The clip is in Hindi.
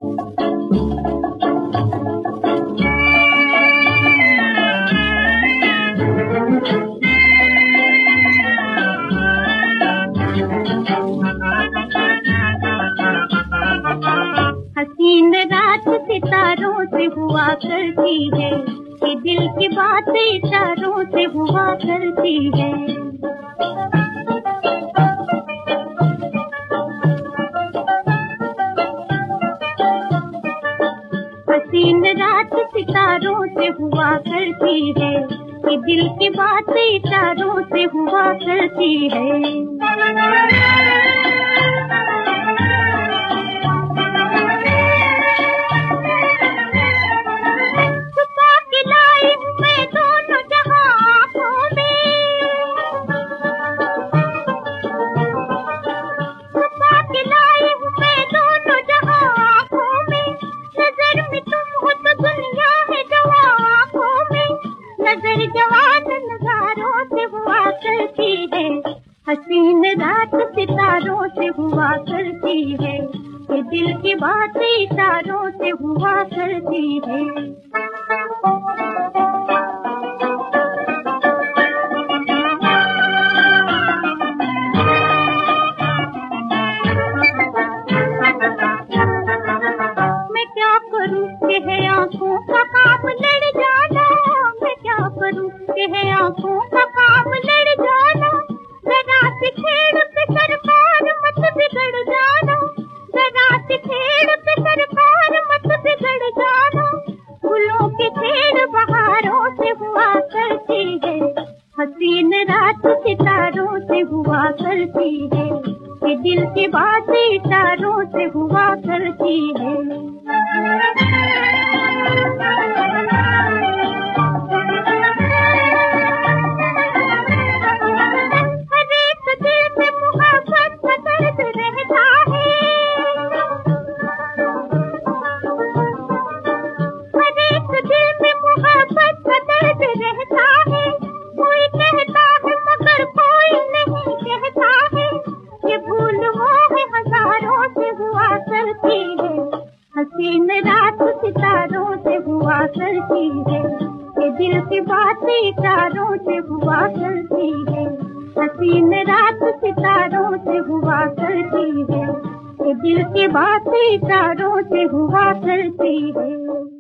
हसीन रात सितारों से हुआ करती है, कि दिल की बातें इशारों से हुआ करती है। हसीन रात सितारों से हुआ करती है, कि दिल की बातें इशारों से हुआ करती है। हसीन रात सितारों से हुआ करती है, कि दिल की बातें इशारों से हुआ करती है। मैं क्या करूं कि है आंखों का काम लड़ जाना, मैं क्या करूं कि है आंखों का काम लड़ जाना। जरा सी छेड़ पे सरकार मत बिगड़ जाना, जरा सी छेड़ पे सरकार मत बिगड़ जाना। फूलों की छेड़ बहारों से हुआ करती है, हसीन रात सितारों से हुआ करती है, कि दिल की बातें इशारों से हुआ करती है। हसीन रात सितारों से हुआ करती है, कि दिल की बातें इशारों से हुआ करती है। हसीन रात सितारों से हुआ करती है, कि दिल की बातें इशारों से हुआ करती है।